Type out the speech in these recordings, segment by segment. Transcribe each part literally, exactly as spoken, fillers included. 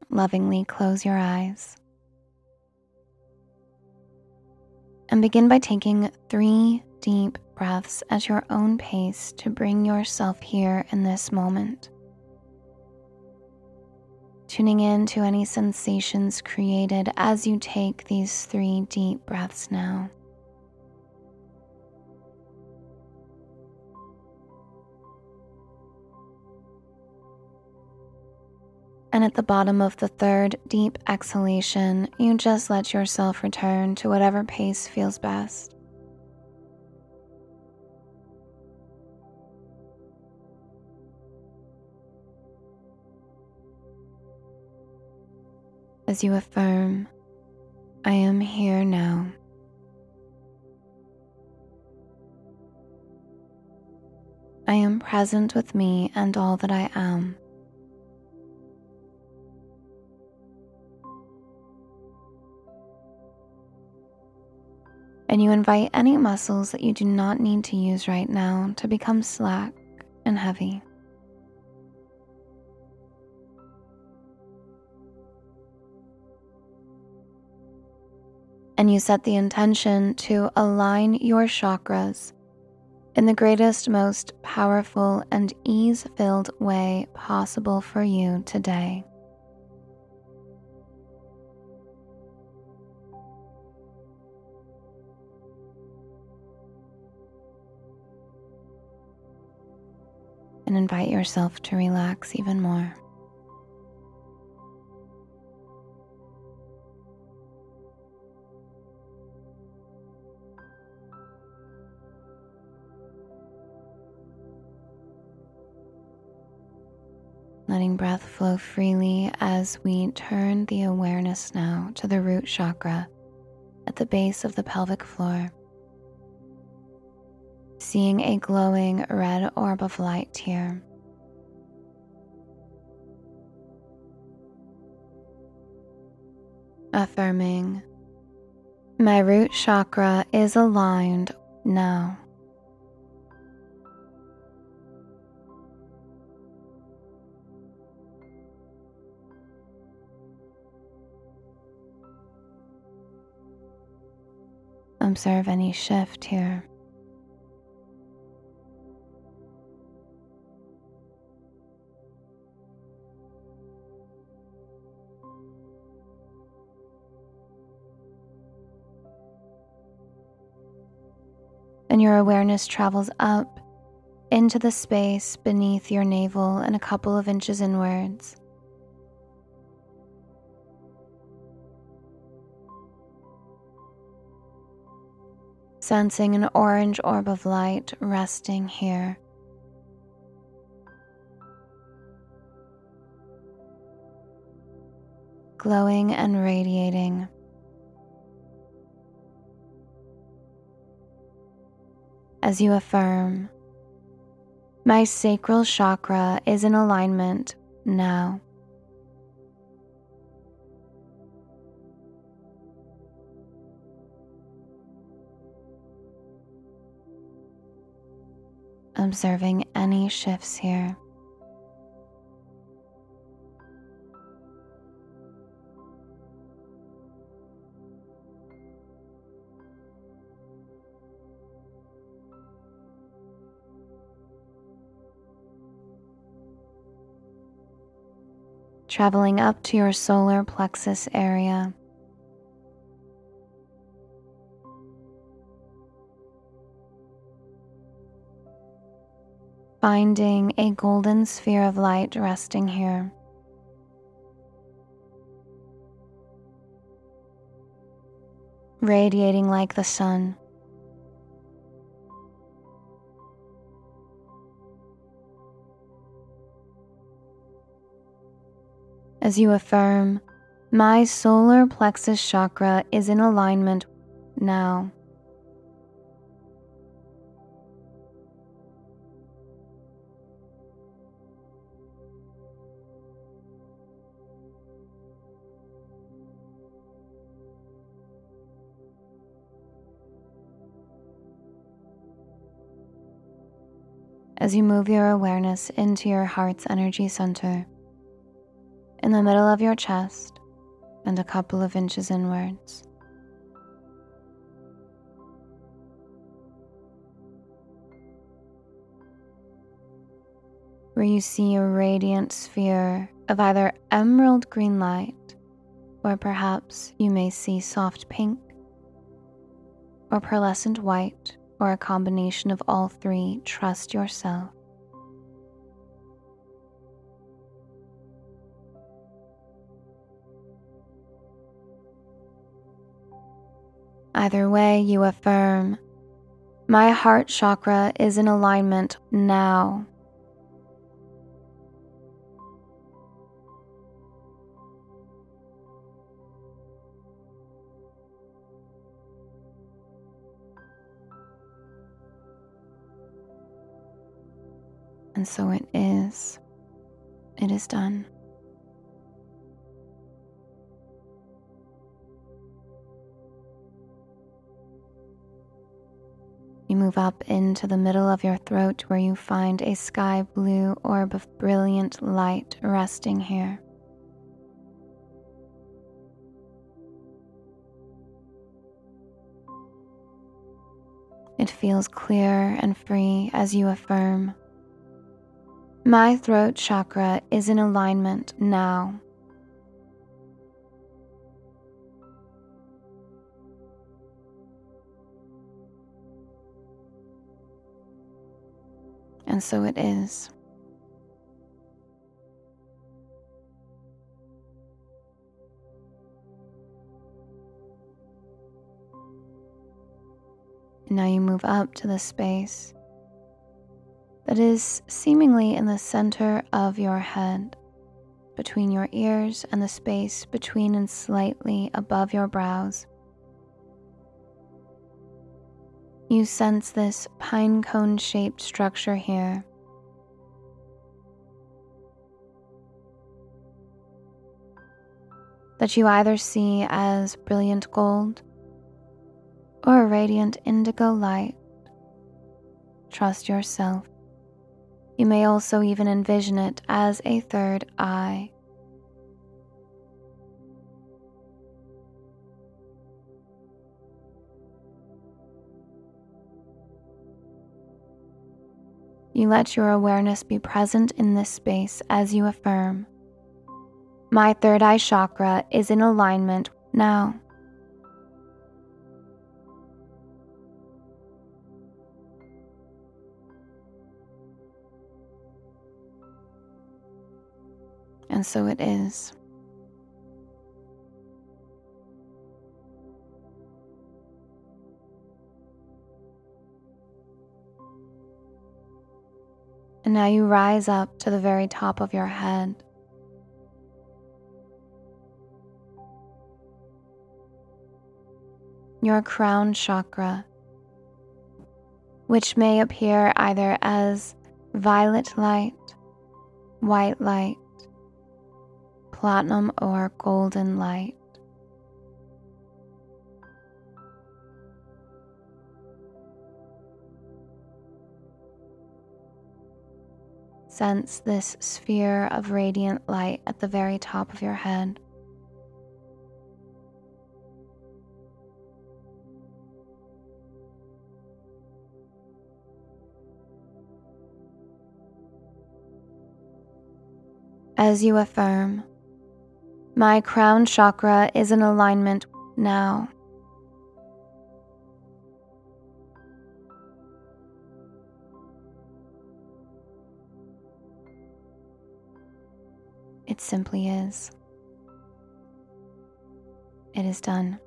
lovingly close your eyes. And begin by taking three deep breaths at your own pace to bring yourself here in this moment. Tuning in to any sensations created as you take these three deep breaths now. And at the bottom of the third deep exhalation, you just let yourself return to whatever pace feels best. As you affirm, I am here now. I am present with me and all that I am. And you invite any muscles that you do not need to use right now to become slack and heavy. And you set the intention to align your chakras in the greatest, most powerful, and ease-filled way possible for you today. And invite yourself to relax even more. Letting breath flow freely as we turn the awareness now to the root chakra at the base of the pelvic floor. Seeing a glowing red orb of light here. Affirming, my root chakra is aligned now. Observe any shift here. And your awareness travels up into the space beneath your navel and a couple of inches inwards. Sensing an orange orb of light resting here. Glowing and radiating. As you affirm, my sacral chakra is in alignment now. Observing any shifts here. Traveling up to your solar plexus area. Finding a golden sphere of light resting here. Radiating like the sun. As you affirm, my solar plexus chakra is in alignment now. As you move your awareness into your heart's energy center, in the middle of your chest and a couple of inches inwards. Where you see a radiant sphere of either emerald green light, or perhaps you may see soft pink, or pearlescent white, or a combination of all three. Trust yourself. Either way, you affirm, my heart chakra is in alignment now. And so it is. It is done. You move up into the middle of your throat where you find a sky blue orb of brilliant light resting here. It feels clear and free as you affirm, my throat chakra is in alignment now. And so it is. And now you move up to the space that is seemingly in the center of your head, between your ears and the space between and slightly above your brows. You sense this pine cone shaped structure here. That you either see as brilliant gold or a radiant indigo light. Trust yourself. You may also even envision it as a third eye. You let your awareness be present in this space as you affirm, my third eye chakra is in alignment now. And so it is. And now you rise up to the very top of your head. Your crown chakra, which may appear either as violet light, white light, platinum or golden light. Sense this sphere of radiant light at the very top of your head. As you affirm, my crown chakra is in alignment now. It simply is. It is done.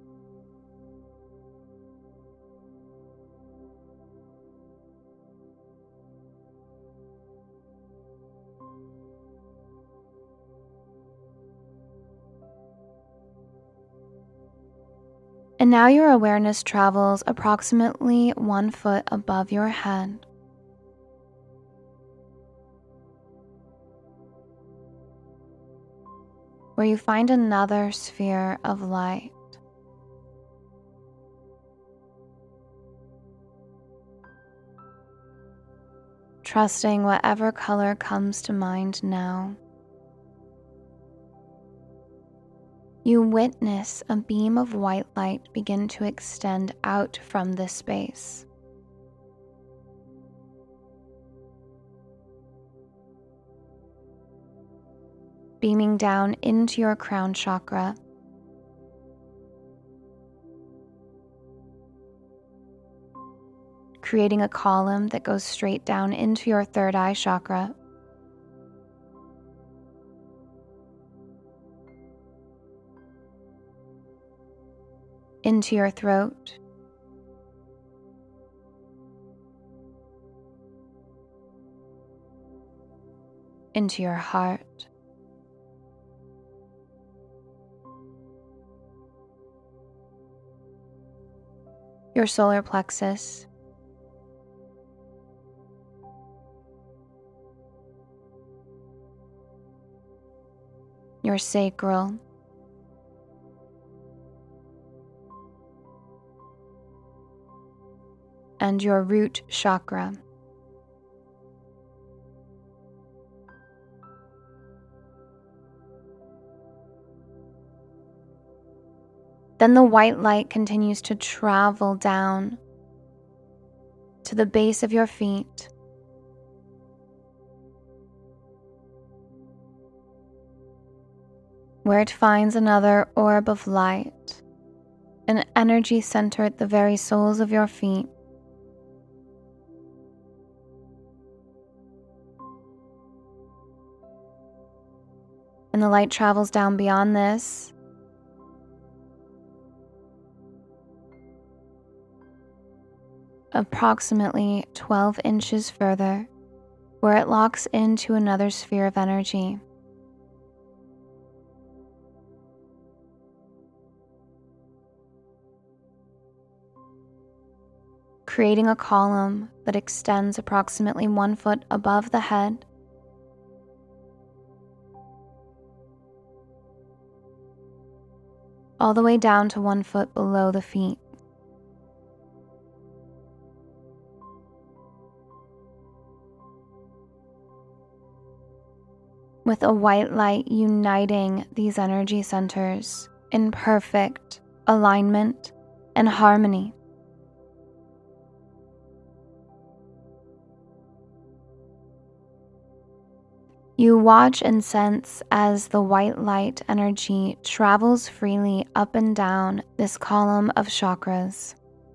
And now your awareness travels approximately one foot above your head. Where you find another sphere of light. Trusting whatever color comes to mind now. you witness a beam of white light begin to extend out from this space. Beaming down into your crown chakra, creating a column that goes straight down into your third eye chakra, into your throat, into your heart, your solar plexus, your sacral, and your root chakra. Then the white light continues to travel down to the base of your feet, where it finds another orb of light, an energy center at the very soles of your feet. And the light travels down beyond this, approximately twelve inches further, where it locks into another sphere of energy. Creating a column that extends approximately one foot above the head, all the way down to one foot below the feet. With a white light uniting these energy centers in perfect alignment and harmony. You watch and sense as the white light energy travels freely up and down this column of chakras.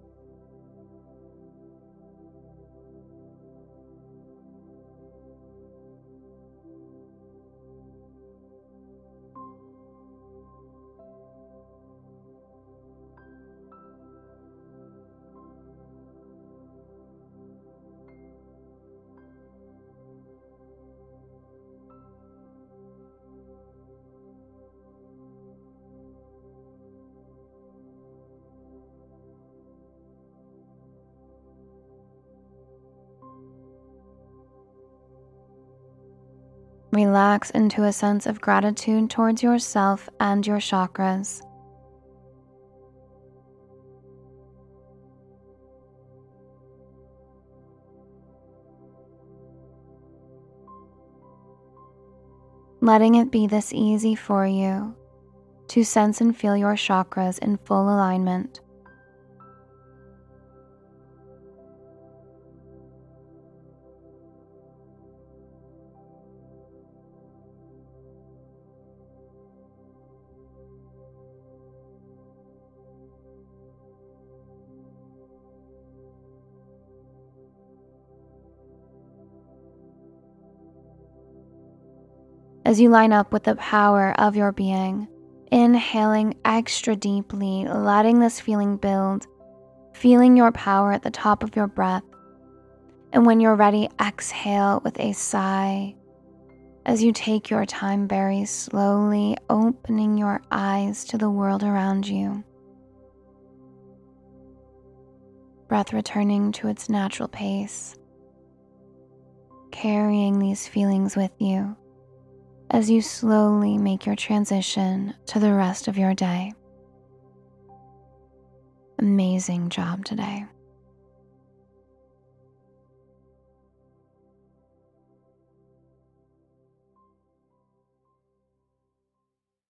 Relax into a sense of gratitude towards yourself and your chakras. Letting it be this easy for you to sense and feel your chakras in full alignment. As you line up with the power of your being, inhaling extra deeply, letting this feeling build, feeling your power at the top of your breath. And when you're ready, exhale with a sigh as you take your time very slowly, opening your eyes to the world around you. Breath returning to its natural pace, carrying these feelings with you as you slowly make your transition to the rest of your day. Amazing job today.